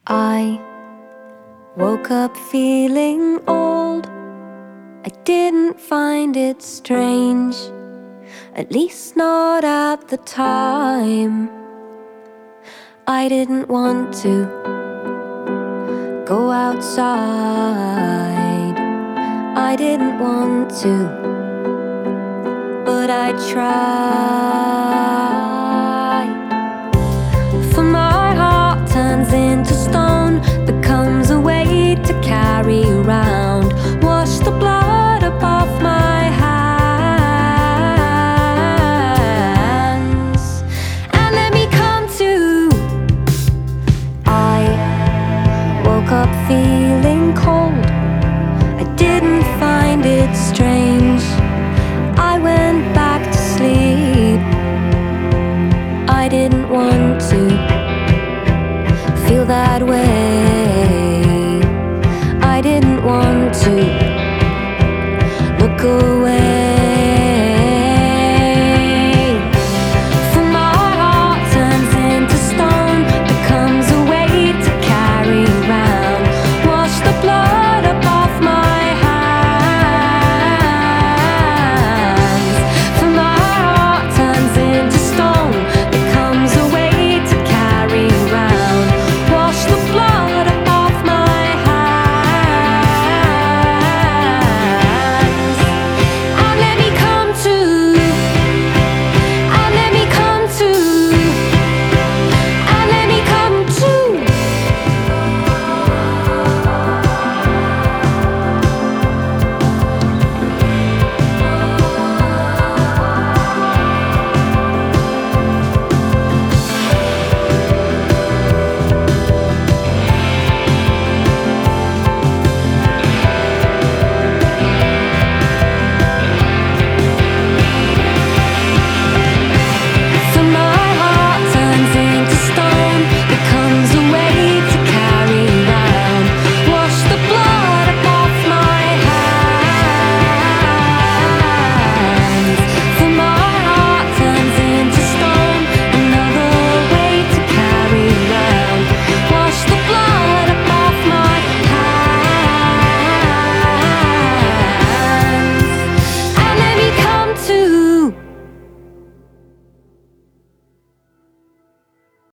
I woke up feeling old. I didn't find it strange, at least not at the time. I didn't want to go outside. I didn't want to, but I tried. For my heart turns into stone, becomes a weight to carry around. Wash the blood up off my hands and let me come to. I woke up feeling cold. I didn't find it strange. I went back to sleep. I didn't want to feel that way. I didn't want to look away.